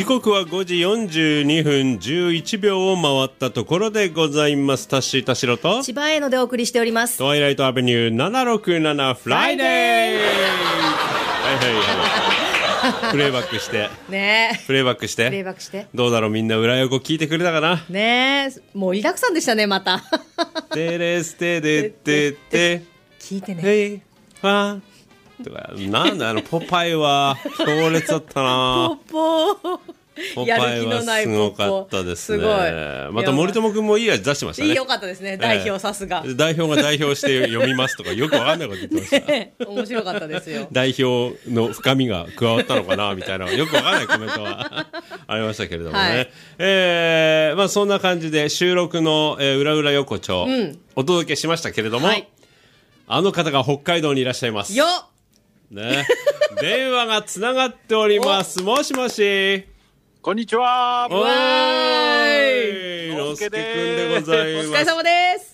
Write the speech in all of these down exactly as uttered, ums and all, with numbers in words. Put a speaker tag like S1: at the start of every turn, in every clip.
S1: 時刻はごじよんじゅうにふんじゅういちびょうを回ったところでございます。タッシー田代と
S2: 千葉へのでお送りしております。
S1: トワイライトアベニューななろくななフライデー。はいはいはい。プレイバックして
S2: ねえ。
S1: プレイバックして
S2: プレイバックして。
S1: どうだろう、みんな裏横聞いてくれたかな。
S2: ねえ、盛りだくさんでしたね、また。
S1: テレステデテテ
S2: 聞いてね。
S1: ヘイファンとか、なんだあのポパイは強烈だったな。
S2: ポッポー。
S1: ポパイはすごかったですね。
S2: すごい。
S1: また森友くんもいい味出してましたね。
S2: よかったですね。代表さすが。
S1: 代表が代表して読みますとかよくわかんないこと言ってました。
S2: ね、面白かったですよ。
S1: 代表の深みが加わったのかなみたいなよくわかんないコメントはありましたけれどもね。はい、えー、まあそんな感じで収録の、えー、裏裏横丁、うん、お届けしましたけれども、はい、あの方が北海道にいらっしゃいます。
S2: よっ
S1: ね、電話がつながっております。もしもし。
S3: こんにちは。
S1: おーい、のすけくんでございます。
S2: お疲れ様です。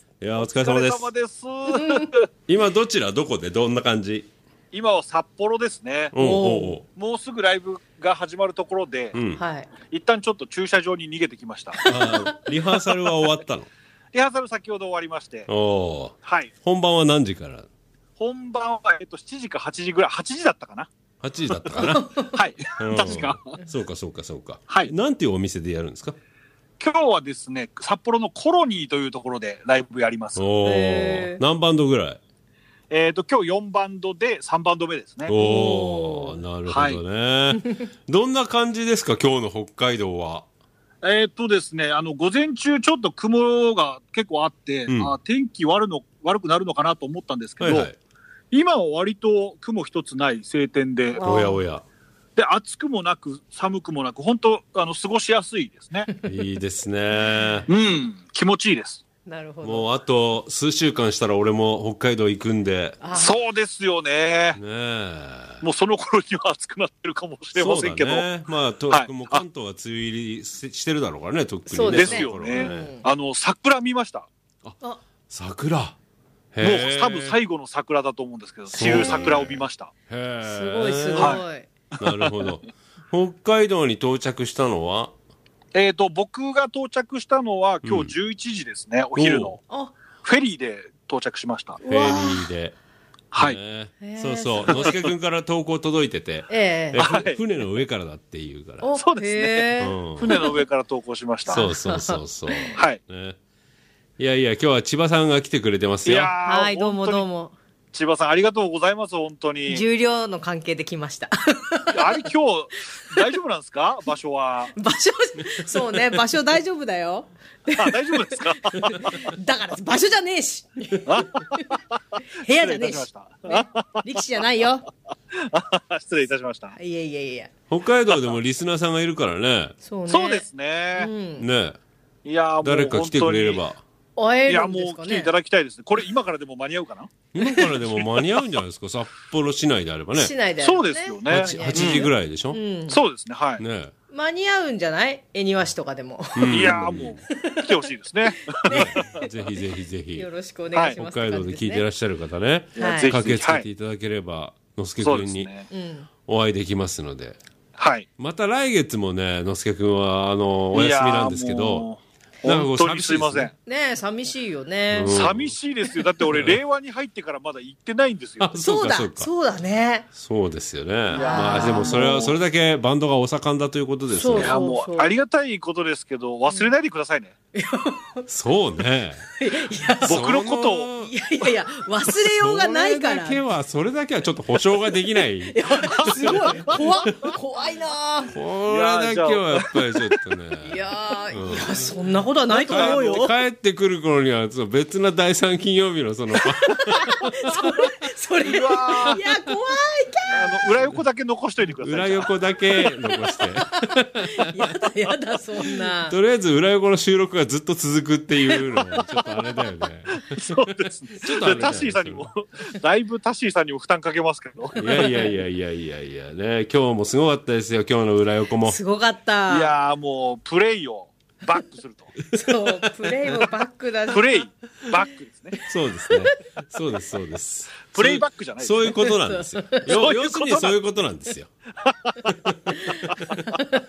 S1: いや、お疲れ様です。
S3: お疲れ様です。
S1: 今どちら、どこで、どんな感じ？
S3: 今は札幌ですね。
S1: おうおうおう、
S3: もうすぐライブが始まるところで、うん、一旦ちょっと駐車場に逃げてきました。
S1: あ、リハーサルは終わったの？
S3: リハーサル先ほど終わりまして。
S1: お、
S3: はい。
S1: 本番は何時から？
S3: 本番は、えっと、しちじかはちじぐらい、はちじだったかな。
S1: はちじだったかな。
S3: はい、確か。
S1: そうかそうかそうか。
S3: はい。
S1: なんていうお店でやるんですか？
S3: 今日はですね、札幌のコロニーというところでライブやります。
S1: おー、何バンドぐらい？
S3: えっと、今日よんバンドでさんバンド目ですね。
S1: おー、なるほどね。はい、どんな感じですか、今日の北海道は？
S3: えっとですね、あの、午前中ちょっと雲が結構あって、うん、あ、天気悪の悪くなるのかなと思ったんですけど、はいはい、今は割と雲一つない晴天で、
S1: おやおや。
S3: で、暑くもなく寒くもなく、本当あの過ごしやすいですね。
S1: いいですね。
S3: うん、気持ちいいです。
S2: なるほど。
S1: もうあと数週間したら俺も北海道行くんで。
S3: そうですよね。
S1: ねえ。
S3: もうその頃には暑くなってるかもしれませんけど。そうだ
S1: ね。まあ、と、はい、もう関東は梅雨入りしてるだろうからね、とっくにね。
S3: そうですよね。うん、あの桜見ました。
S1: あ、桜。
S3: もう多分最後の桜だと思うんですけど、梅雨桜を見ました。
S1: へ
S2: すごいすごい、はい、
S1: なるほど。北海道に到着したのは、
S3: えっと僕が到着したのは今日じゅういちじですね、うん、お昼のフェリーで到着しました。
S1: フェリーで、
S3: はい、
S1: ね、そうそう、のすけくんから投稿届いてて、えーはい、船の上からだっていうから。
S3: そうですね、うん、船の上から投稿しました。
S1: そうそうそうそう。
S3: はい、
S1: ね、いやいや、今日は千葉さんが来てくれてますよ。
S3: いや
S2: はい、どうもどうも。
S3: 千葉さんありがとうございます。本当に
S2: 重量の関係で来ました。
S3: あれ今日大丈夫なんですか？場所は。
S2: 場所、そうね、場所大丈夫だよ。
S3: あ、大丈夫ですか？
S2: だから場所じゃねえし。部屋じゃねえし。ね、力士じゃないよ。
S3: 失礼いたしました。
S2: いやいやいや。
S1: 北海道でもリスナーさんがいるからね。
S2: そうね。
S3: そうですね。
S2: うん、
S1: ね。
S3: いやもう
S1: 誰か来てくれれば。
S2: 会え
S3: いや
S2: るんですかね。
S3: もう来ていただきたいですね。これ今からでも間に合うかな？
S1: 今からでも間に合うんじゃないですか。札幌市内であればね。
S2: 市内であればね。
S3: そうですよね。
S1: はちじぐらいでしょ、
S3: うん、そうですね。はい。
S1: ね、
S2: 間に合うんじゃない？恵庭市とかでも。
S3: うん、いやもう来てほしいですね。
S1: ね、ぜひぜひぜひ。
S2: よろしくお願いします。
S1: 北海道で聞いてらっしゃる方ね、はい、駆けつけていただければ、のすけくんにお会いできますので。
S3: はい。
S1: また来月もね、のすけくんはあのお休みなんですけど。
S3: 本当にすいません。
S2: ねえ、寂しいよね。
S3: 寂しいですよ。だって俺、令和に入ってからまだ行ってないんですよ。
S2: そうだ、そうだね。
S1: そうですよね。まあでもそれは、それだけバンドがお盛んだということですね。
S3: いや、もう、ありがたいことですけど、忘れないでくださいね。
S1: そうね。
S3: 僕のことを。
S2: いやいやいや、忘れようがないから。
S1: それだけは、それだけはちょっと保証ができない。
S2: すごい。怖怖いなぁ。
S1: これだけはやっぱりちょっとね。
S2: いやー、いや、そんなことはないと思うよ。
S1: 帰ってくる頃には別なだいさん金曜日のそのそれ
S2: それいや怖いか
S3: あの裏横だけ残しといてください。
S1: 裏横だけ残して
S2: やだやだそんな
S1: とりあえず裏横の収録がずっと続くっていうのはちょっとあれだよね。
S3: そうですね。ちょっとタッシーさんにもだいぶタッシーさんにも負担かけますけど。
S1: いやいやいやいやいやいやね、今日もすごかったですよ。今日の裏横も
S2: すごかった。
S3: いやもうプレイをバックすると。
S2: そうプレイもバックだし。
S3: プレイバックですね。
S1: そうですね。そうですそうです。
S3: プレイバックじゃないです
S1: ね。そういうことなんですよ。要するにそういうことなんですよ。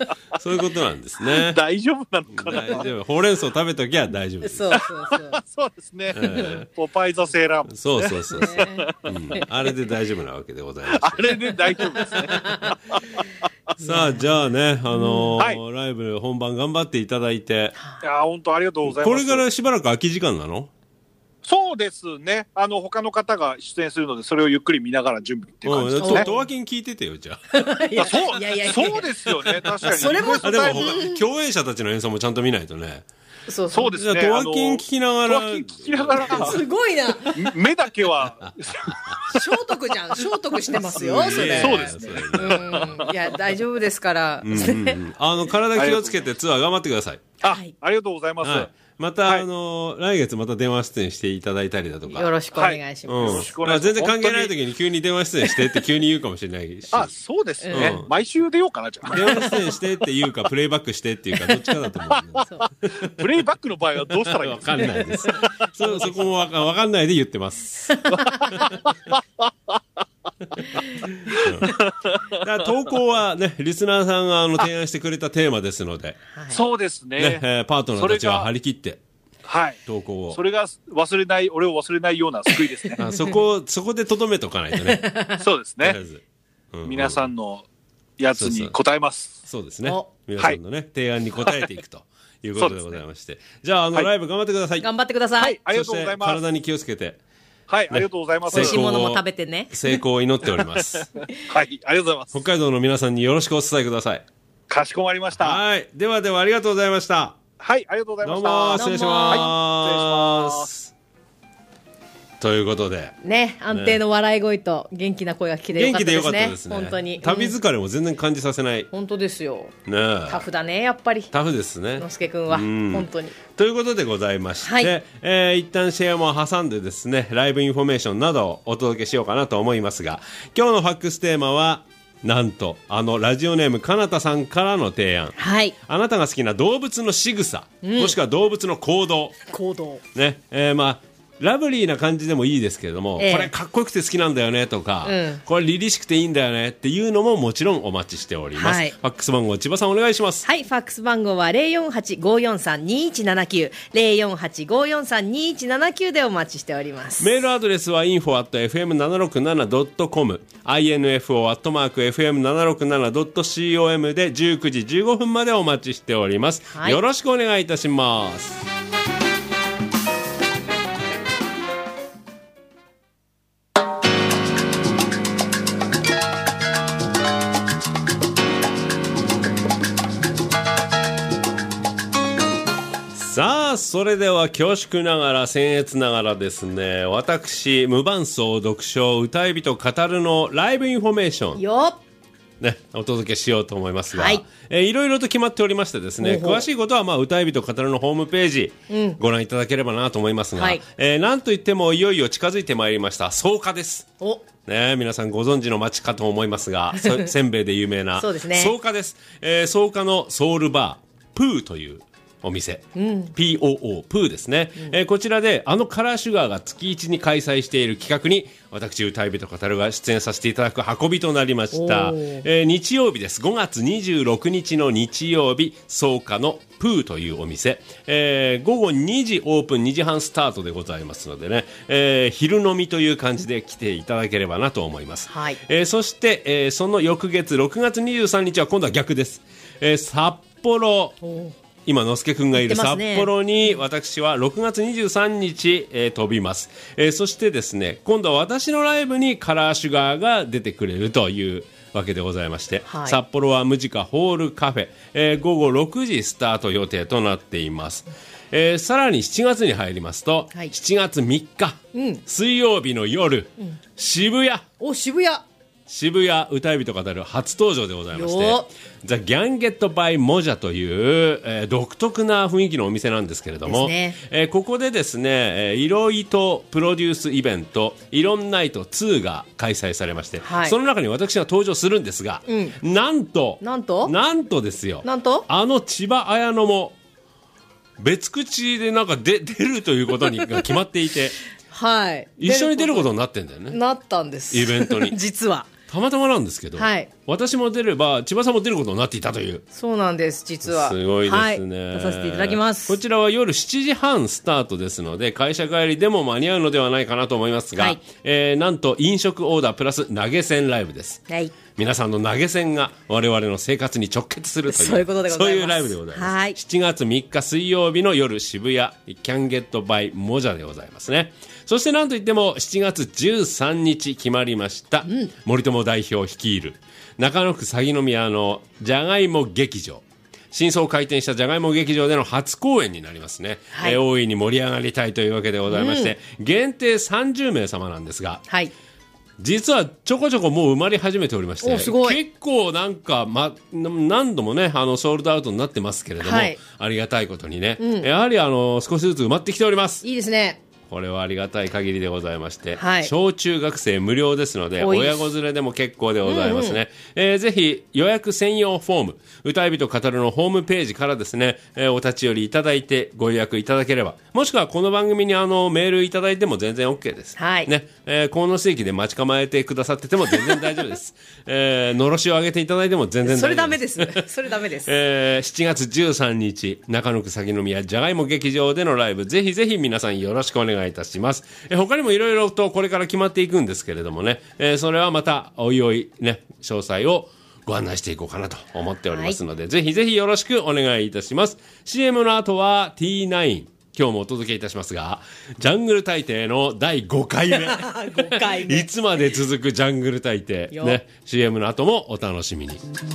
S1: そういうことなんですね。
S3: 大丈夫なのかな。
S1: 大丈夫。ほうれん草食べときゃ大丈夫です。
S2: そうそうそう。
S3: そうですね。えー、ポパイザセーラーム、ね。
S1: そうそうそうそう、ねうん。あれで大丈夫なわけでございます。
S3: あれで大丈夫ですね。
S1: さあ、じゃあね、あのーはい、ライブ本番頑張っていただいて。
S3: いや、本当ありがとうございます。
S1: これからしばらく空き時間なの？
S3: そうですね。あの、他の方が出演するので、それをゆっくり見ながら準備っていう感じですね。
S1: とわきん聞いててよ、じゃ
S3: あ。いや、そう、いやいやいやそうですよね。確かに。
S2: それも、
S1: でも、共演者たちの演奏もちゃんと見ないとね。
S3: そうそうですね。
S1: とわきん聞きながら。
S3: とわきん聞きながら。
S2: すごいな。
S3: 目だけは。
S2: 聖徳じゃん。聖徳してますよ、それ。
S3: そうですね。
S2: うん。いや、大丈夫ですから。
S1: うんうんうん、あの、体気をつけてツアー頑張ってください。
S3: あ、ありがとうございます。はい
S1: また、はい、あのー、来月また電話出演していただいたりだとか。
S2: よろしくお願いします。はいうん、よろしくお願いします。
S1: 全然関係ない時に急に電話出演してって急に言うかもしれないし。
S3: あ、そうですね、うん。毎週出ようかな、じゃあ。
S1: 電話出演してって言うか、プレイバックしてっていうか、どっちかだと思う。
S3: プレイバックの場合はどうしたらいいですか？
S1: わかんないです。そ、そこもわか、わかんないで言ってます。だから投稿はね、リスナーさんがあの提案してくれたテーマですので。
S3: はい、そうですね。
S1: ね、えー、パートナーたちは張り切って。はい。投稿を。
S3: それが忘れない、俺を忘れないような救いですね。
S1: あそこ、そこで留めとかないとね。
S3: そうですね。うんうん、皆さんのやつに答えます。
S1: そうですね。皆さんのね、はい、提案に答えていくということでございまして。ね、じゃあ、あの、はい、ライブ頑張ってください。
S2: 頑張ってください。はい、
S3: ありがとうございます。
S1: 体に気をつけて。
S3: はい、ね、ありがとうございます。
S2: 美味しいものも食べてね。
S1: 成功を祈っております。
S3: はい、ありがとうございます。
S1: 北海道の皆さんによろしくお伝えください。
S3: かしこまりました。
S1: はい。ではではありがとうございました。
S3: はい、ありがとうございました。
S1: どうも、失礼します。はい、失礼します。ということで。
S2: ね、安定の笑い声と元気な声が聞けてよかったですね。元気でよかったですね。本当に。
S1: 旅疲れも全然感じさせない。
S2: 本当ですよ。
S1: ね
S2: タフだね、やっぱり。
S1: タフですね。
S2: のすけくんは。本当に。
S1: ということでございまして、はい、えー、一旦シェアも挟んでですね、ライブインフォメーションなどをお届けしようかなと思いますが、今日のファックステーマは、なんとあのラジオネームかなたさんからの提案、
S2: はい、
S1: あなたが好きな動物の仕草、うん、もしくは動物の行動
S2: 行動
S1: ね、えー、まあラブリーな感じでもいいですけれども、ええ、これかっこよくて好きなんだよねとか、うん、これ凛々しくていいんだよねっていうのももちろんお待ちしております、はい、ファックス番号千葉さんお願いします。
S2: はい、ファックス番号は ゼロよんはちごよんさんにいちななきゅう ゼロよんはちごよんさんにいちななきゅう でお待ちしております。
S1: メールアドレスは インフォ アット エフエムななろくなな ドット コム インフォ アットマーク エフエムななろくなな ドット コム でじゅうくじじゅうごふんまでお待ちしております、はい、よろしくお願いいたします。さあ、それでは恐縮ながら僭越ながらですね、私無伴奏読書歌い人語るのライブインフォメーション
S2: よ
S1: ね、お届けしようと思いますが、はい、えー、いろいろと決まっておりましてですね、詳しいことはまあ歌い人語るのホームページ、うん、ご覧いただければなと思いますが、はい、えー、なんといってもいよいよ近づいてまいりました草加です。
S2: お
S1: ね、皆さんご存知の街かと思いますがせんべいで有名な
S2: そうですね、
S1: 草加です、えー、草加のソウルバープーというお店、うん、ピーオーオー プーですね、うん、えー、こちらであのカラーシュガーが月一に開催している企画に私歌い人語るが出演させていただく運びとなりました、えー、日曜日です。ごがつにじゅうろくにちの日曜日、草加のプーというお店、えー、ごごにじオープン、にじはんスタートでございますのでね、えー、昼飲みという感じで来ていただければなと思います、
S2: はい、
S1: えー、そして、えー、その翌月ろくがつにじゅうさんにちは今度は逆です、えー、札幌、今のすけくんがいる札幌に私はろくがつにじゅうさんにち、えー、飛びます、えー、そしてですね、今度は私のライブにカラーシュガーが出てくれるというわけでございまして、はい、札幌はムジカホールカフェ、えー、ごごろくじスタート予定となっています、えー、さらにしちがつに入りますと、はい、しちがつみっか、うん、水曜日の夜、うん、渋谷
S2: お渋谷
S1: 渋谷歌い人語る初登場でございまして、ザ・ギャンゲット・バイ・モジャという、えー、独特な雰囲気のお店なんですけれども、ね、えー、ここでですね、えー、いろいとプロデュースイベントイロンナイトツーが開催されまして、はい、その中に私が登場するんですが、うん、なんと
S2: なんと
S1: なんとですよ、
S2: なんと
S1: あの千葉綾乃も別口でなんかで出るということにが決まっていて
S2: はい、
S1: 一緒に出ることになってんだよね。
S2: なったんです、
S1: イベントに
S2: 実は
S1: たまたまなんですけど、
S2: はい、
S1: 私も出れば千葉さんも出ることになっていたという。
S2: そうなんです、実は。
S1: すごいですね、
S2: はい、出させていただきます。
S1: こちらは夜しちじはんスタートですので、会社帰りでも間に合うのではないかなと思いますが、はい、えー、なんと飲食オーダープラス投げ銭ライブです、はい、皆さんの投げ銭が我々の生活に直結するという、
S2: そういうことでございます。
S1: そういうライブでございます、
S2: はい、
S1: しちがつみっか水曜日の夜、渋谷キャンゲットバイモジャでございますね。そしてなんといってもしちがつじゅうさんにち決まりました、うん、森友代表率いる中野区鷺宮のじゃがいも劇場、新装開店したじゃがいも劇場での初公演になりますね、はい、えー、大いに盛り上がりたいというわけでございまして、うん、限定さんじゅうめい様なんですが、はい、実はちょこちょこもう埋まり始めておりまして、結構なんか、ま、何度もねあのソールドアウトになってますけれども、はい、ありがたいことにね、うん、やはりあの少しずつ埋まってきております。
S2: いいですね。
S1: これはありがたい限りでございまして、はい、小中学生無料ですので親子連れでも結構でございますね、うんうん、えー、ぜひ予約専用フォーム歌い人語るのホームページからですね、えー、お立ち寄りいただいてご予約いただければ、もしくはこの番組にあのメールいただいても全然 OK です、はい、ね、えー、鴻巣駅で待ち構えてくださってても全然大丈夫です、えー、のろしを上げていただいても全然大丈夫です。
S2: それダメですそれダメです、
S1: えー、しちがつじゅうさんにち中野区鷺宮じゃがいも劇場でのライブ、ぜひぜひ皆さんよろしくお願いいたします。え他にもいろいろとこれから決まっていくんですけれどもね、えー、それはまたおいおいね詳細をご案内していこうかなと思っておりますので、はい、ぜひぜひよろしくお願いいたします。 シーエム の後は ティーナイン、 今日もお届けいたしますが、ジャングル大帝のだいごかいめごかいめいつまで続くジャングル大帝、ね、シーエム の後もお楽しみに。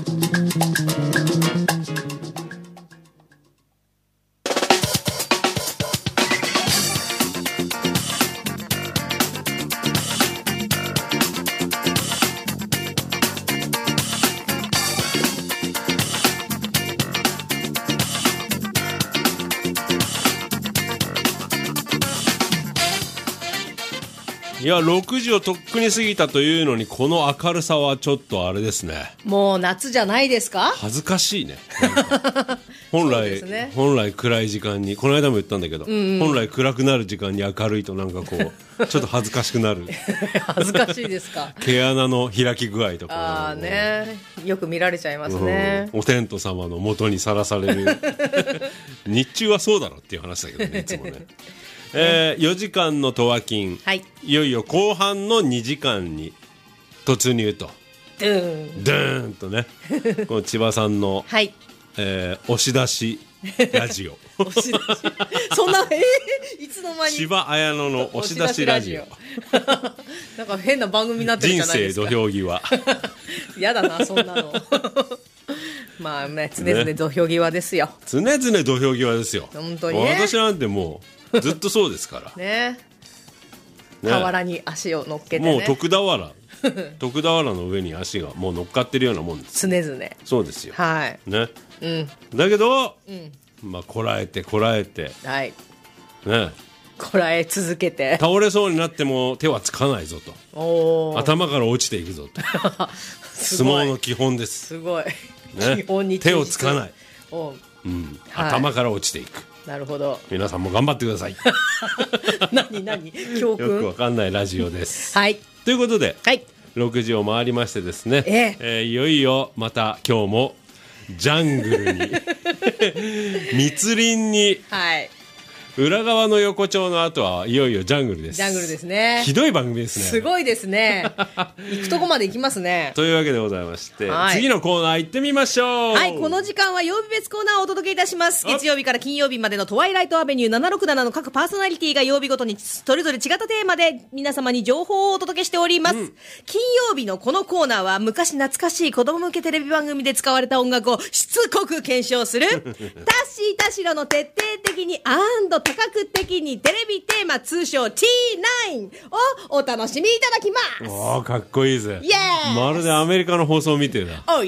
S1: いやろくじをとっくに過ぎたというのにこの明るさはちょっとあれですね。
S2: もう夏じゃないですか。
S1: 恥ずかしいね本来、ね、本来暗い時間にこの間も言ったんだけど、うんうん、本来暗くなる時間に明るいとなんかこうちょっと恥ずかしくなる
S2: 恥ずかしいですか。
S1: 毛穴の開き具合とか
S2: ああね、よく見られちゃいますね、
S1: うん、お天道様の元にさらされる日中はそうだろっていう話だけどねいつもねえー、よじかんのとわ金、はい、いよいよ後半のにじかんに突入とドゥーンドゥーンとねこの千葉さんの、はい、えー、押し出しラジオ
S2: 押し出しそんな、えー、いつの間に
S1: 千葉綾乃の押し出しラジオ
S2: なんか変な番組になってるじゃないですか。
S1: 人生土俵際
S2: やだなそんなのまあね、常々土俵際ですよ、ね、
S1: 常々土俵際ですよ
S2: 本当に、ね、
S1: 私なんてもうずっとそうですから
S2: ね、俵らに足を乗っけてね、
S1: もう徳俵徳俵の上に足がもう乗っかってるようなもんです。
S2: 常々
S1: そうですよ、
S2: はい
S1: ね、
S2: うん、
S1: だけど、うん、まあこらえてこらえて、
S2: はい
S1: ね、
S2: こらえ続けて
S1: 倒れそうになっても手はつかないぞと、お頭から落ちていくぞと相撲の基本です。
S2: すごい、
S1: ね、基本に手をつかない、
S2: お、
S1: うん、はい、頭から落ちていく。
S2: なるほど、
S1: 皆さんも頑張ってください
S2: 何何教訓、
S1: よくわかんないラジオです
S2: はい、
S1: ということで、
S2: はい、
S1: ろくじを回りましてですね、
S2: ええ
S1: えー、いよいよまた今日もジャングルに密林に、
S2: はい、
S1: 裏側の横丁の後はいよいよジャングルです。
S2: ジャングルですね。
S1: ひどい番組ですね。
S2: すごいですね。行くとこまで行きますね。
S1: というわけでございまして、はい、次のコーナー行ってみましょう。
S2: はい、この時間は曜日別コーナーをお届けいたします。月曜日から金曜日までのトワイライトアベニューななろくななの各パーソナリティが曜日ごとにそれぞれ違ったテーマで皆様に情報をお届けしております、うん、金曜日のこのコーナーは昔懐かしい子供向けテレビ番組で使われた音楽をしつこく検証するタッシー田代の徹底的にアンド多角的にテレビテーマ通称 ティーナイン をお楽しみいただきます。
S1: おー、かっこいいぜ。
S2: イエーイ。
S1: まるでアメリカの放送を見てるな。
S2: Oh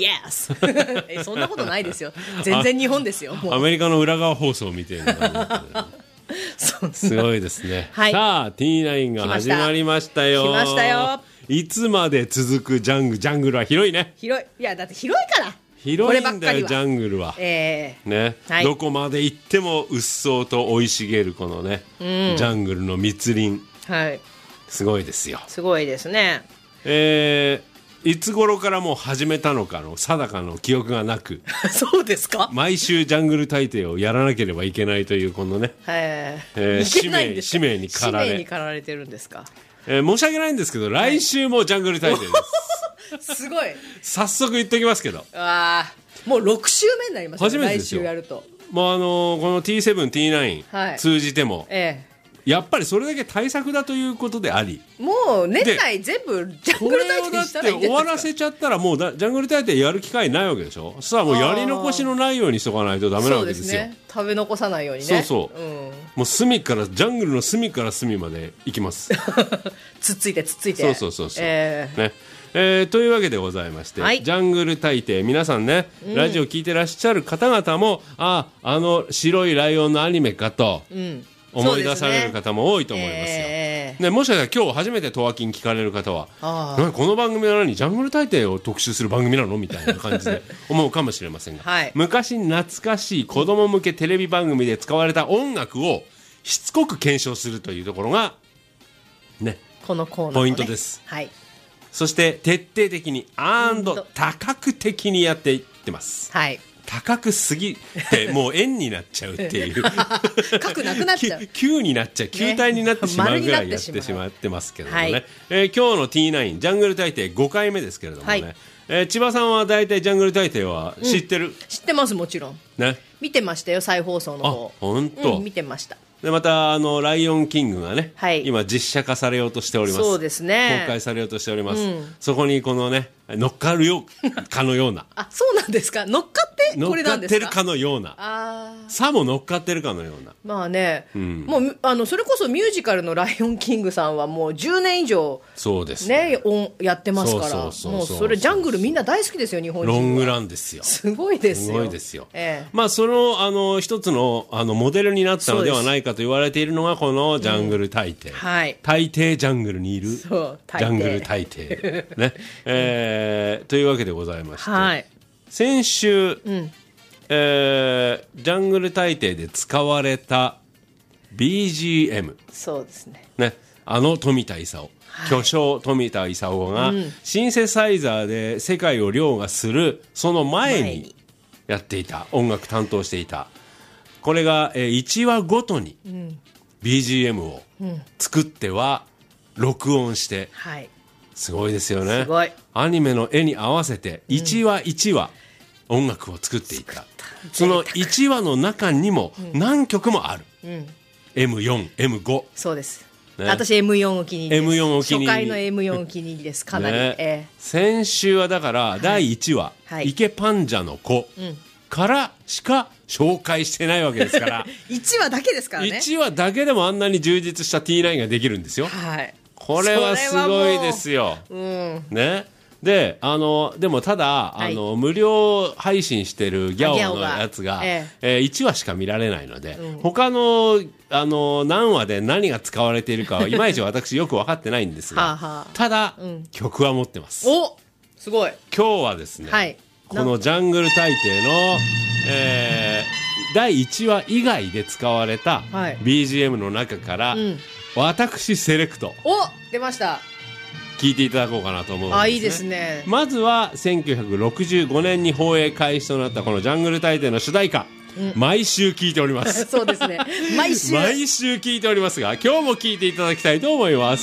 S2: yes えそんなことないですよ。全然日本ですよ。もう
S1: アメリカの裏側放送を見てるすごいですね、はい、さあ ティーナイン が始まりましたよ。
S2: 来ましたよ。
S1: いつまで続くジャングル。ジャングルは広いね。
S2: 広い。いやだって広いから
S1: 広いんだよジャングルは、
S2: えー
S1: ね、はい、どこまで行ってもうっそうと生い茂るこのね、うん、ジャングルの密林、
S2: はい、
S1: すごいですよ。
S2: すごいですね。
S1: えー、 いつ頃からもう始めたのかの定かの記憶がなく
S2: そうですか。
S1: 毎週ジャングル大帝をやらなければいけないというこのね、
S2: え
S1: えー、使命使命に駆られ
S2: 使命に駆られてるんですか。
S1: えー、申し訳ないんですけど来週もジャングル大帝です、
S2: すごい。
S1: 早速言っておきますけど、
S2: あもうろく週目になりますよ。
S1: 初めてですよ。
S2: 来週やると
S1: もうあのー、この ティーセブン、ティーナイン、
S2: はい、
S1: 通じても、
S2: ええ
S1: やっぱりそれだけ対策だということであり、
S2: もう年内全部ジャングル大帝にしたらいいんじゃないですか。
S1: 終わらせちゃったらもうだジャングル大帝やる機会ないわけでしょ。そしたらもうやり残しのないようにしとかないとダメなわけですよ。
S2: そうですね、食べ残さないようにね。
S1: そうそう、うん、もう隅からジャングルの隅から隅まで行きます
S2: つっついてつっついて、
S1: そうそうそうそう、
S2: えー
S1: ねえー、というわけでございまして、はい、ジャングル大帝皆さんね、うん、ラジオ聞いてらっしゃる方々もああの白いライオンのアニメかと、うん思い出される方も多いと思いますよ、えーね、もしかしたら今日初めてトワキン聞かれる方は何この番組は何ジャングル大帝を特集する番組なのみたいな感じで思うかもしれませんが、はい、昔懐かしい子供向けテレビ番組で使われた音楽をしつこく検証するというところがね
S2: このコーナーのね
S1: ポイントです、
S2: はい、
S1: そして徹底的にアンド多角的にやっていってます、
S2: はい
S1: 高くすぎてもう円になっちゃうっていう
S2: 角なくなっちゃう
S1: 球になっちゃう球体になってしまうぐらいやってしまってますけどもね、はい、えー、今日の ティーナイン ジャングル大帝ごかいめですけれどもね、はい、えー、千葉さんは大体ジャングル大帝は知ってる、うん、
S2: 知ってますもちろん、ね、見てましたよ再放送の方。
S1: あ本当、
S2: うん、見てました。
S1: でまたあのライオンキングがね、はい、今実写化されようとしております。
S2: そうですね、
S1: 公開されようとしております、うん、そこにこのね乗っかるよかのような
S2: あそうなんですか。乗っかってこれなんですか。
S1: 乗っかってるかのようなあさも乗っかってるかのような
S2: まあね、うん、もうあのそれこそミュージカルのライオンキングさんはもうじゅうねん以上
S1: そうですね、
S2: ねやってますからもうそれジャングルみんな大好きですよ日本人は。
S1: ロングランですよ。
S2: すごいですよ。
S1: すごいですよ、
S2: ええ、
S1: まあそのあの一つのあのモデルになったのではないかと言われているのがこのジャングル大帝、うんはい、大帝ジャングルにいるジャングル大帝ね、えー、というわけでございまして、はい、先週、うんえー、ジャングル大帝で使われた ビージーエム
S2: そうですね、
S1: ねあの富田勲、はい、巨匠富田勲が、うん、シンセサイザーで世界を凌駕するその前にやっていた音楽担当していたこれが、えー、いちわごとに、うん、ビージーエム を作っては録音して、うんはい、すごいですよね。
S2: すごい。
S1: アニメの絵に合わせていちわいちわ音楽を作っていった、うん、そのいちわの中にも何曲もある、うん、エムよん、エムご
S2: そうです、ね、私 エムよん お気に入りです。
S1: エムよん お気に入り、
S2: 初回の エムよん お気に入りですかなり、ねえー、
S1: 先週はだからだいいちわ、はい、池パンジャの子からしか紹介してないわけですから
S2: いちわだけですからね。
S1: いちわだけでもあんなに充実した ティーナイン ができるんですよ、はい、これはすごいですよ、うんね、であのでもただ、はい、あの無料配信してるギャオのやつが、えええー、いちわしか見られないので、うん、他のあの何話で何が使われているかはいまいち私よく分かってないんですがはあ、はあ、ただ、うん、曲は持ってます。
S2: おすごい。
S1: 今日はですね、はい、このジャングル大帝の、えー、だいいちわ以外で使われた ビージーエム の中から、はいうん、私セレクト
S2: お出ました
S1: 聞いていただこうかなと思うんですね。
S2: あいいですね。
S1: まずはせんきゅうひゃくろくじゅうごねんに放映開始となったこのジャングル大帝の主題歌、うん、毎週聞いております
S2: そうですね毎週
S1: 毎週聞いておりますが今日も聞いていただきたいと思います。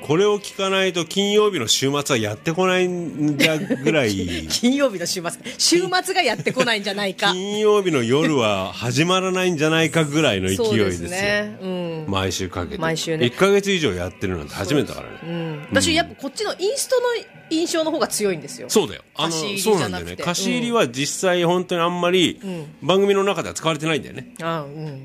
S1: これを聞かないと金曜日の週末はやってこないんじゃぐらい
S2: 金曜日の週末週末がやってこないんじゃないか
S1: 金曜日の夜は始まらないんじゃないかぐらいの勢いですよ。そうです
S2: ね、うん、
S1: 毎週かけて
S2: 毎週ね
S1: いっかげつ以上やってるなんて初めてだからね、
S2: うん、私やっぱこっちのインストの印象の方が強いんですよ。
S1: そうだよ、あの
S2: 貸し入りじゃなくて、
S1: そうなんだよね。貸し入りは実際本当にあんまり番組の中では使われてないんだよね、
S2: うん、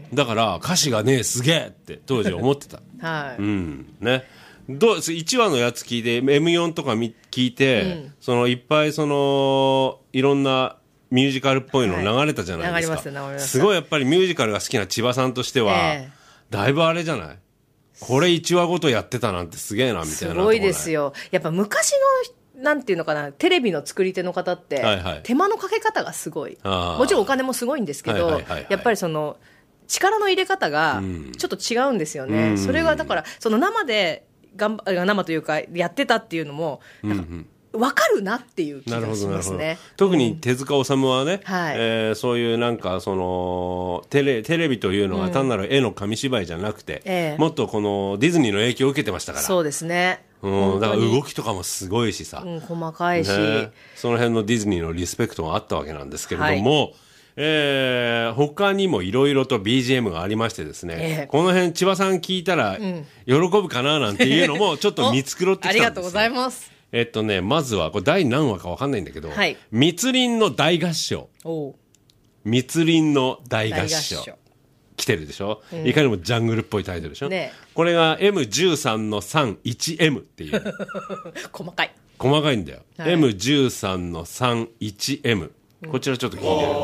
S1: だから歌詞がねすげえって当時思ってた
S2: はい、
S1: うんね、どういちわのやつ聞いて エムよん とか聞いて、うん、そのいっぱいそのいろんなミュージカルっぽいの流れたじゃないですか、はい、流れます流れます。すごいやっぱりミュージカルが好きな千葉さんとしては、えー、だいぶあれじゃない、これいちわごとやってたなんてすげえなみたいな。
S2: すごいですよ。やっぱ昔のなんていうのかな、テレビの作り手の方って、はいはい、手間のかけ方がすごい、もちろんお金もすごいんですけど、はいはいはいはい、やっぱりその力の入れ方がちょっと違うんですよね、うん、それがだからその生で頑張生というかやってたっていうのもなんか、うんうん分かるなっていう気がしますね。
S1: 特に手塚治虫はね、うん
S2: はい
S1: えー、そういうなんかそのテレ、テレビというのは単なる絵の紙芝居じゃなくて、うんえー、もっとこのディズニーの影響を受けてましたから。
S2: そうですね、
S1: うん、だから動きとかもすごいしさ、
S2: うん、細かいし、
S1: ね、その辺のディズニーのリスペクトがあったわけなんですけれども、はいえー、他にもいろいろと ビージーエム がありましてですね、えー、この辺千葉さん聞いたら喜ぶかななんていうのもちょっと見繕ってきたんですよ。
S2: ありがとうございます。
S1: えっとね、まずはこれ第何話か分かんないんだけど、はい、密林の大合唱、密林の大合唱来てるでしょ、うん、いかにもジャングルっぽいタイトルでしょ、ね、これが エムじゅうさんのさんいちエム っていう
S2: 細かい
S1: 細かいんだよ、はい、エムじゅうさんのさんいちエム、うん、こちらちょっと聞いてる。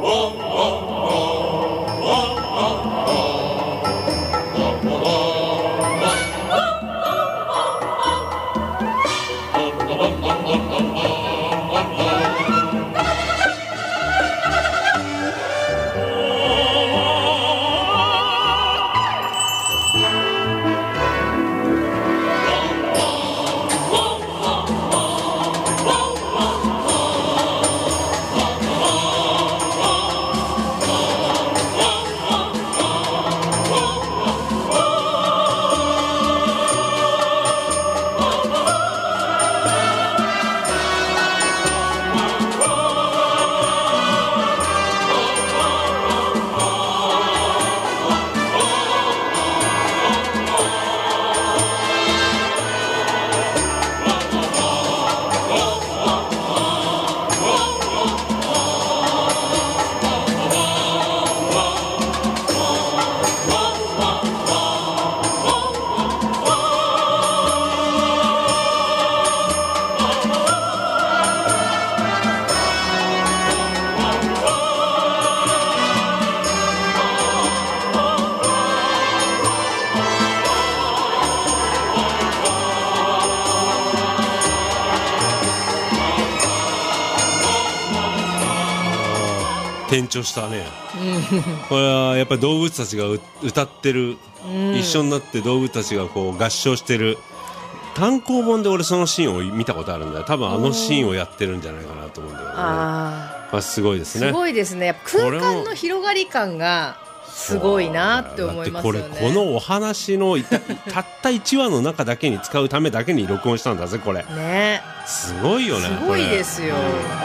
S1: 転調したねこれはやっぱり動物たちが歌ってる、うん、一緒になって動物たちがこう合唱してる単行本で俺そのシーンを見たことあるんだよ。多分あのシーンをやってるんじゃないかなと思うんだよね。ああすごいですね。
S2: すごいですね。空間の広がり感がすごいなって思いますよね。
S1: これこのお話のた, たったいちわの中だけに使うためだけに録音したんだぜこれ
S2: ね。
S1: すごいよね。
S2: すごいですよ。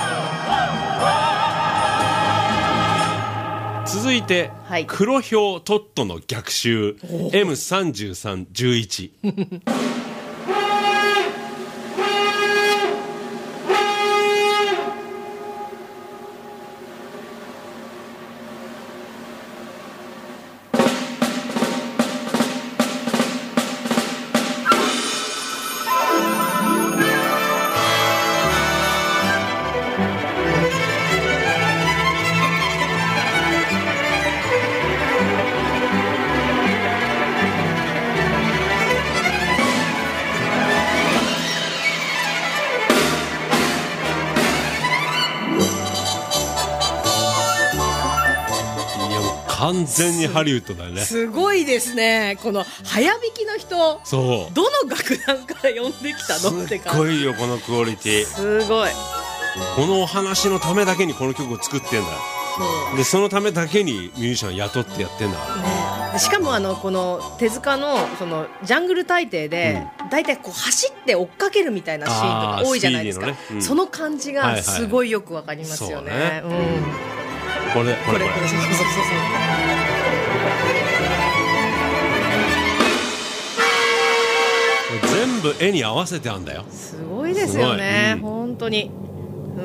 S1: 続いて、はい、黒ヒョウトットの逆襲 エムさんじゅうさんじゅういち 完全にハリウッドだね。
S2: すごいですね。この早弾きの人、そうどの楽団から呼んできたのって感じ。
S1: すごいよこのクオリティ。
S2: すごい。
S1: このお話のためだけにこの曲を作ってんだ。 でそのためだけにミュージシャン雇ってやってんだから、
S2: ね、しかもあのこの手塚のそのジャングル大帝で、うん、だいたいこう走って追っかけるみたいなシーンとか多いじゃないですか、ねうん、その感じがすごいよくわかりますよね、はいはいうん、
S1: これこれこれそうそうそうそう全部絵に合わせてあんだよ。
S2: すごいですよね、うん、本当に、うん、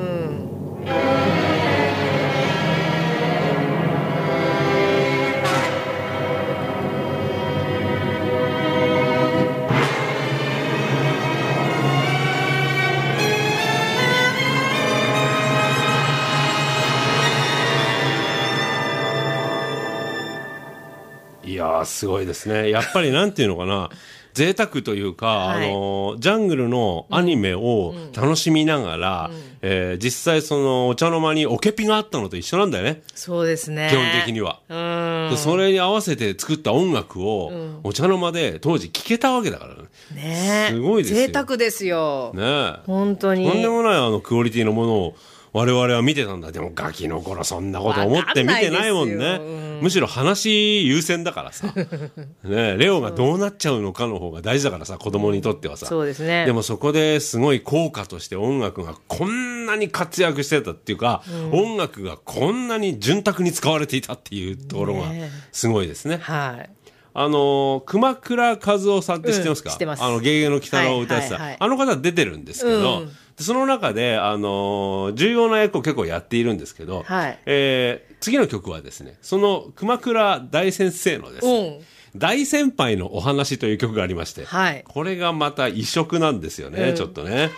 S1: いやーすごいですね。やっぱりなんていうのかな贅沢というか、はい、あのジャングルのアニメを楽しみながら、うんうんえー、実際そのお茶の間にオケピがあったのと一緒なんだよね。
S2: そうですね。
S1: 基本的には。うん。それに合わせて作った音楽を、うん、お茶の間で当時聴けたわけだからね。
S2: ねえ。
S1: すごいですよ。
S2: 贅沢ですよ。
S1: ねえ。
S2: 本当に。
S1: とんでもないあのクオリティのものを我々は見てたんだ。でもガキの頃そんなこと思って見てないもんね、うん、むしろ話優先だからさね、レオがどうなっちゃうのかの方が大事だからさ子供にとってはさ、
S2: そうですね。
S1: でもそこですごい効果として音楽がこんなに活躍してたっていうか、うん、音楽がこんなに潤沢に使われていたっていうところがすごいですね。
S2: はい
S1: あの熊倉和夫さんって知ってますか？
S2: うん、知ってます。
S1: あのゲゲゲの鬼太郎を歌ってた、はいはいはい、あの方出てるんですけど、うん、その中であの重要な役を結構やっているんですけど、はいえー、次の曲はですねその熊倉大先生のですね、うん、大先輩のお話という曲がありまして、はい、これがまた異色なんですよね、うん、ちょっとね。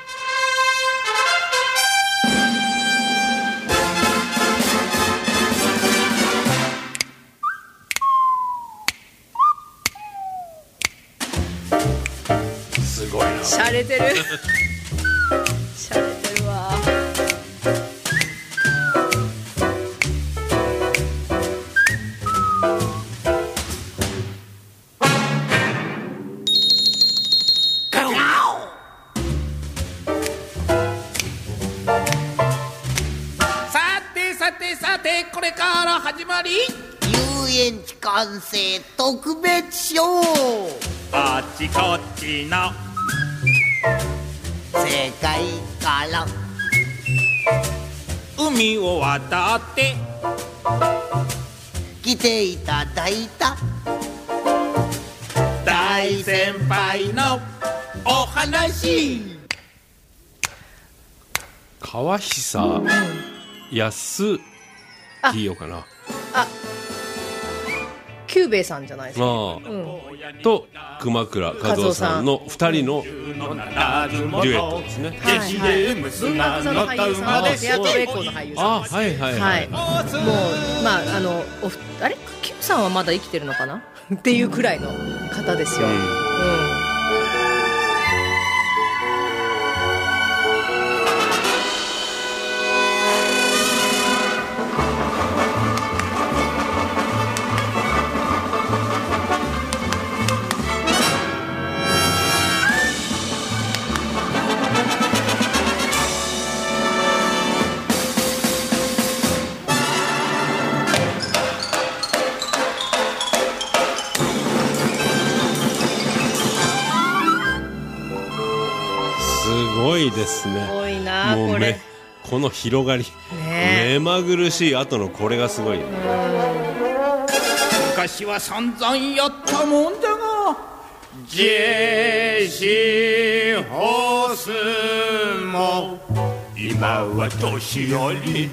S1: すごいな。
S2: しゃれてるしゃれてるわ。
S4: さてさてさてこれから始まり遊園地完成特別ショー。あっちこっちの世界から海を渡って来ていただいた大先輩のお話。
S1: 川久康清かな
S2: あ久兵衛さんじゃないですか、
S1: あ、うん、と熊倉和夫さんのふたりのデュエットですね。
S2: はいはい。文学座の俳優さんでテアトルエコーの俳優さんです。
S1: あ、はいはいはい、はい、
S2: もうまああのおふあれキムさんはまだ生きてるのかなっていうくらいの方ですよ、うんうん
S1: すごいですね。
S2: すごいな
S1: もう
S2: これ。
S1: この広がり、ね、目まぐるしい後のこれがすごい。
S4: 昔は散々やったもんだがジェシーホースも今は年寄り。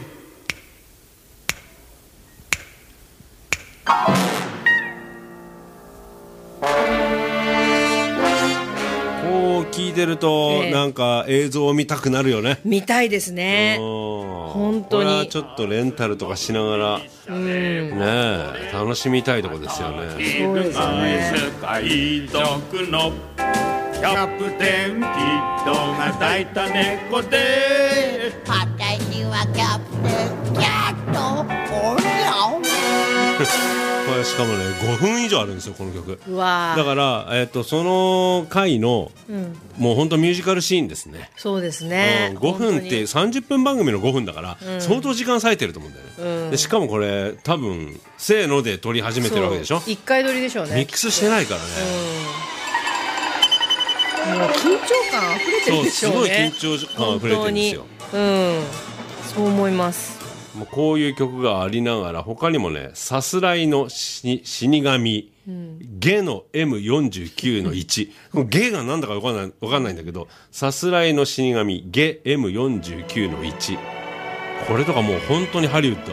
S1: 聞いてると、えー、なんか映像を見たくなるよね。
S2: 見たいですね。本当に。
S1: これはちょっとレンタルとかしながら、うん、ねえ楽しみたいとこですよね。
S2: そうですね。
S4: 海賊のキャプテンキッドが抱いた猫で私はキャプテンキャットおりゃ
S1: これがしかもねごふん以上あるんですよこの曲。
S2: うわ
S1: だから、えー、とその回の、うん、もう本当ミュージカルシーンですね。
S2: そうですね、
S1: うん、ごふんってさんじゅっぷん番組のごふんだから、うん、相当時間割いてると思うんだよね、うん、でしかもこれ多分せーので撮り始めてるわけでしょ。
S2: いっかい撮りでしょうね。
S1: ミックスしてないからね、
S2: うん、もう緊張感あふれてるでしょうね。
S1: そうすごい緊張感あふれてるんですよ。
S2: うん、そう思います。
S1: もうこういう曲がありながら他にもねさすらいの死神、うん、ゲの エムよんじゅうきゅうのいち ゲがなんだか分かんない、分かんないんだけどさすらいの死神ゲ エムよんじゅうきゅうのいち、これとかもう本当にハリウッド。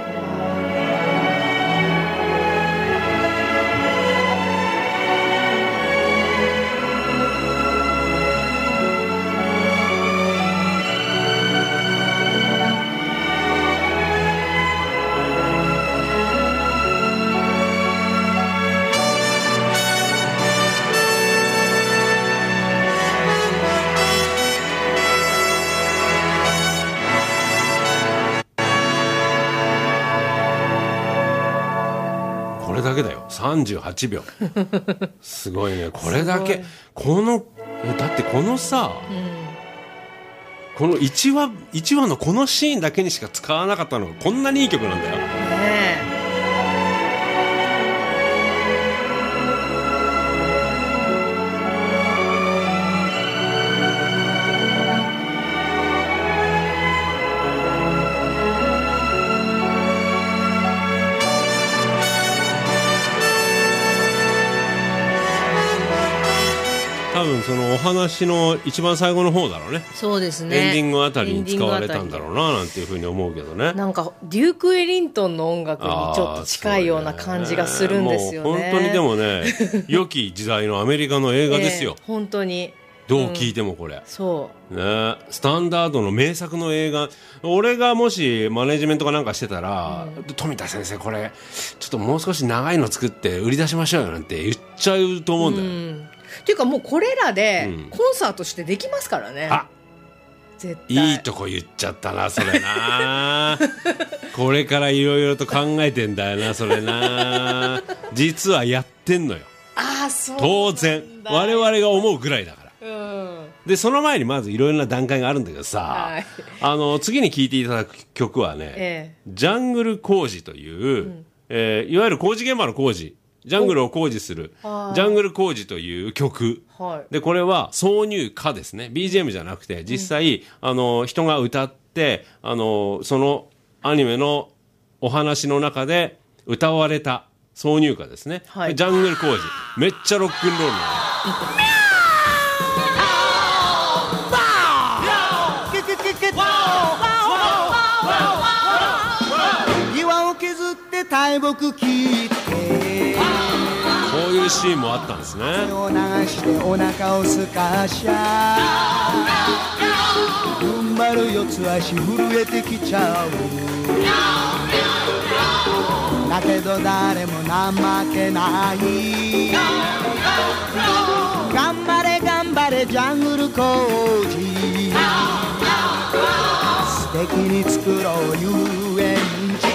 S1: これだけだよさんじゅうはちびょうすごいねこれだけ。このだってこのさ、うん、このいちわいちわのこのシーンだけにしか使わなかったのがこんなにいい曲なんだよね。え多分そのお話の一番最後の方だろうね。
S2: そうですね、
S1: エンディングあたりに使われたんだろうななんていうふうに思うけどね。
S2: なんかデューク・エリントンの音楽にちょっと近いような感じがするんですよね。
S1: もう本当にでもね良き時代のアメリカの映画ですよ、
S2: えー、本当に
S1: どう聞いてもこれ、うん、
S2: そう
S1: ね、スタンダードの名作の映画。俺がもしマネジメントかなんかしてたら、うん、富田先生これちょっともう少し長いの作って売り出しましょうよなんて言っちゃうと思うんだよ、うん、って
S2: いうかもうこれらでコンサートしてできますからね、うん、あ絶対
S1: いいとこ言っちゃったなそれなこれからいろいろと考えてんだよなそれな実はやってんのよ。
S2: あそう
S1: 当然我々が思うぐらいだから、
S2: うん、
S1: でその前にまずいろいろな段階があるんだけどさ、
S2: はい、
S1: あの次に聴いていただく曲はね、
S2: ええ、
S1: ジャングル工事という、うんえー、いわゆる工事現場の工事、ジャングルを工事するジャングル工事という曲、
S2: はい、
S1: でこれは挿入歌ですね。 ビージーエム じゃなくて実際、うん、あの人が歌ってあのそのアニメのお話の中で歌われた挿入歌ですね、はい、ジャングル工事めっちゃロックンロールなの
S5: 岩を削って大木切って
S1: こういうシーンもあったんですね。
S5: 手を流してお腹をすかしゃ踏ん張る四つ足震えてきちゃうだけど誰も怠けない頑張れ頑張れジャングル工事素敵に作ろう遊園地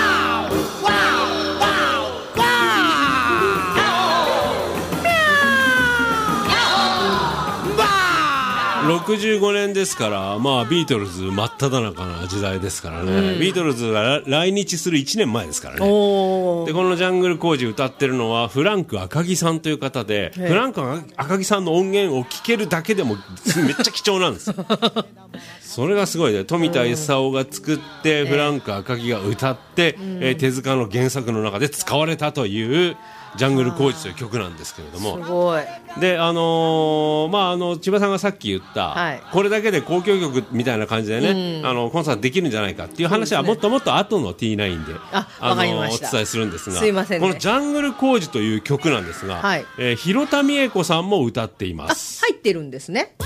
S1: ろくじゅうごねんですから、まあ、ビートルズ真っ只中な時代ですからね、うん、ビートルズが来日するいちねんまえですからね。でこのジャングル工事歌ってるのはフランク赤木さんという方で、フランク赤木さんの音源を聴けるだけでもめっちゃ貴重なんですよそれがすごいね。富田勲が作ってフランク赤木が歌って、えー、手塚の原作の中で使われたというジャングル工事という曲なんですけれども、
S2: すごい
S1: であのー、まああの千葉さんがさっき言った、はい、これだけで交響曲みたいな感じでね、うん、あのコンサートできるんじゃないかっていう話はもっともっと後の ティーナイン で
S2: ああのー、
S1: お伝えするんですが、
S2: すいませんね、
S1: このジャングル工事という曲なんですが、はい、えー、広田美恵子さんも歌っています。
S2: あ、入ってるんですね。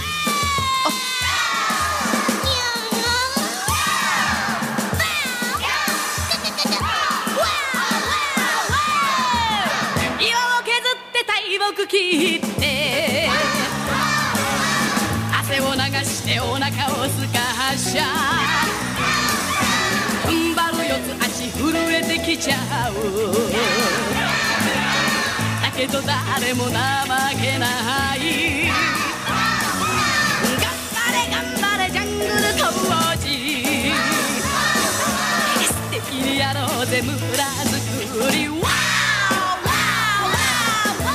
S2: 切って汗を流してお腹をすかしゃ踏ん張る四つ足
S6: 震えてきちゃう。だけど誰も怠けない。頑張れ頑張れジャングル当時、素敵にやろうぜ村づくり。わーわーわーわ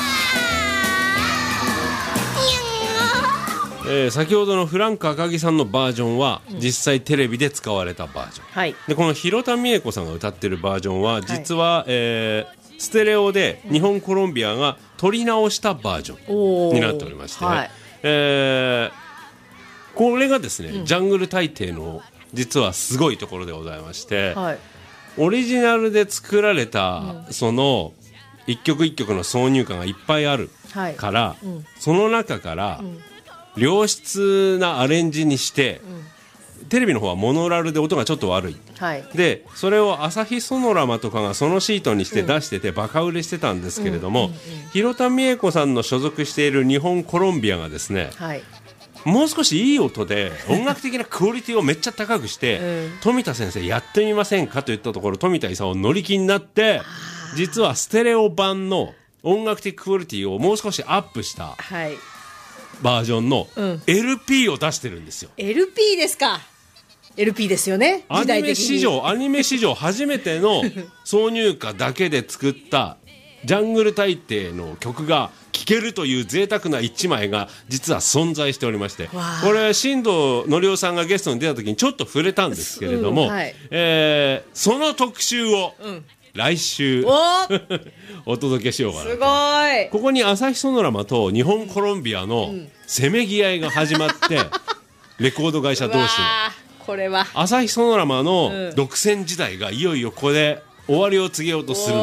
S1: ー、えー、先ほどのフランク赤木さんのバージョンは、うん、実際テレビで使われたバージョン、はい、でこの広田美恵子さんが歌ってるバージョンは実は、はい、えーステレオで日本コロンビアが撮り直したバージョンになっておりまして、はい、えー、これがですね、うん、ジャングル大帝の実はすごいところでございまして、はい、オリジナルで作られた、うん、その一曲一曲の挿入歌がいっぱいあるから、はいうん、その中から、うん、良質なアレンジにして、うんテレビの方はモノラルで音がちょっと悪い、はい、でそれを朝日ソノラマとかがそのシートにして出しててバカ売れしてたんですけれども、うんうんうん、広田美恵子さんの所属している日本コロンビアがですね、はい、もう少しいい音で音楽的なクオリティをめっちゃ高くして、うん、富田先生やってみませんかと言ったところ富田勲乗り気になって実はステレオ版の音楽的クオリティをもう少しアップした、はい、バージョンの エルピー を出してるんですよ、
S2: うん、エルピー ですか。エルピー ですよね。
S1: アニメ史上アニメ史上初めての挿入歌だけで作ったジャングル大帝の曲が聴けるという贅沢な一枚が実は存在しておりまして、これ新藤のりおさんがゲストに出た時にちょっと触れたんですけれども、うんはい、えー、その特集を来週、うん、お, お届けしようかなと。
S2: すごい。
S1: ここに朝日ソノラマと日本コロンビアのせめぎ合いが始まって、うん、レコード会社同士の
S2: これは
S1: 朝日ソノラマの独占時代がいよいよここで終わりを告げようとするんです。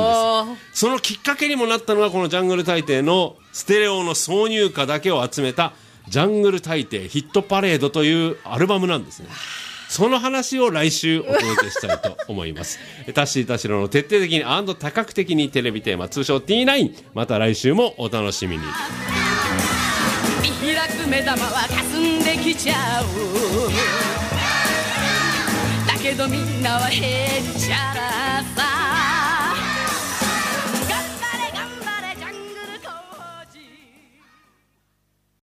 S1: そのきっかけにもなったのがこのジャングル大帝のステレオの挿入歌だけを集めたジャングル大帝ヒットパレードというアルバムなんですね。その話を来週お届けしたいと思いますタッシー田代の徹底的に&多角的にテレビテーマ通称 ティーナイン、 また来週もお楽しみに。
S6: 見開く目玉は霞んできちゃう。だけどみんなはへっちゃらさ。